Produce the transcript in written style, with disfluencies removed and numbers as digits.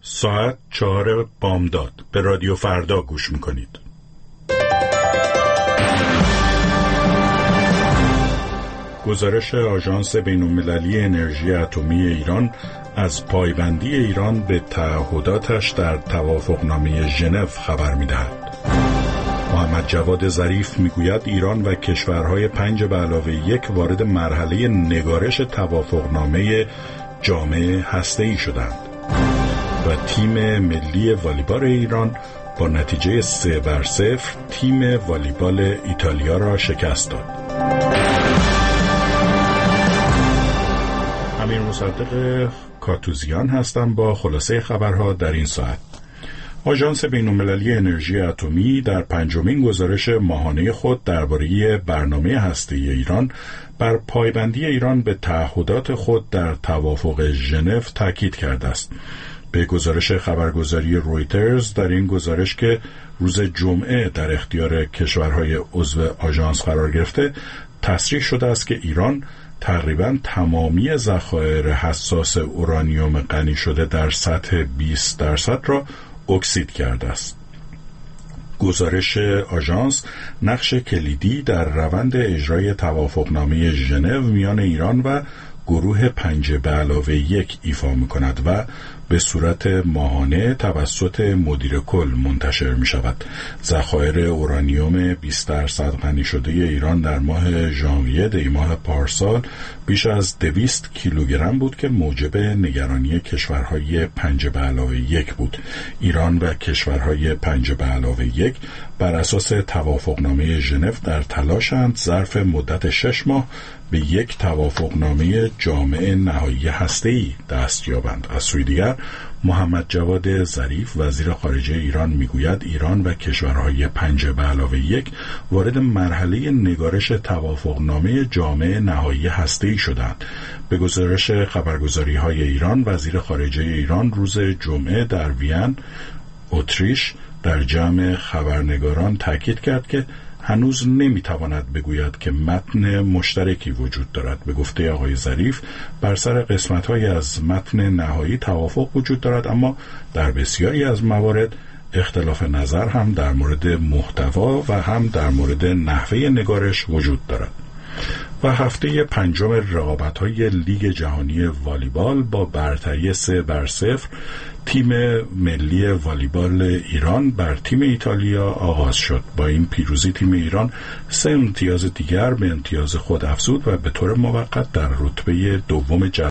ساعت 4 بامداد به رادیو فردا گوش میکنید. گزارش آژانس بین‌المللی انرژی اتمی ایران از پایبندی ایران به تعهداتش در توافقنامه ژنو خبر می‌دهد. محمد جواد ظریف میگوید ایران و کشورهای 5+1 وارد مرحله نگارش توافقنامه جامع هسته‌ای شدند و تیم ملی والیبال ایران با نتیجه 3-0 تیم والیبال ایتالیا را شکست داد. امیر مصدق کاتوزیان هستم با خلاصه خبرها در این ساعت. آژانس بین‌المللی انرژی اتمی در 5مین گزارش ماهانه خود درباره برنامه هسته‌ای ایران بر پایبندی ایران به تعهدات خود در توافق ژنو تاکید کرده است. به گزارش خبرگزاری رویترز در این گزارش که روز جمعه در اختیار کشورهای عضو آژانس قرار گرفته تصریح شده است که ایران تقریباً تمامی ذخایر حساس اورانیوم غنی شده در سطح 20% را اکسید کرده است. گزارش آژانس نقش کلیدی در روند اجرای توافقنامه ژنو میان ایران و گروه 5+1 ایفا می‌کند و به صورت ماهانه توسط مدیر کل منتشر می شود. ذخایر اورانیوم 20% غنی شده ایران در ماه ژانویه دی ماه پارسال بیش از 200 کیلوگرم بود که موجب نگرانی کشورهای 5+1 بود. ایران و کشورهای 5+1 بر اساس توافقنامه ژنو در تلاشند ظرف مدت 6 ماه به یک توافقنامه جامع نهایی هسته‌ای دست یابند. از سوی دیگر محمد جواد ظریف وزیر خارجه ایران میگوید ایران و کشورهای 5+1 وارد مرحله نگارش توافقنامه جامع نهایی هسته‌ای شدند. به گزارش خبرگزاری‌های ایران وزیر خارجه ایران روز جمعه در وین، اتریش در جمع خبرنگاران تاکید کرد که هنوز نمیتواند بگوید که متن مشترکی وجود دارد. به گفته آقای ظریف بر سر قسمت‌های از متن نهایی توافق وجود دارد، اما در بسیاری از موارد اختلاف نظر هم در مورد محتوا و هم در مورد نحوه نگارش وجود دارد. و هفته 5 رقابت‌های لیگ جهانی والیبال با برتری 3-0 تیم ملی والیبال ایران بر تیم ایتالیا آغاز شد. با این پیروزی تیم ایران 3 امتیاز دیگر به امتیاز خود افزود و به طور موقت در رتبه دوم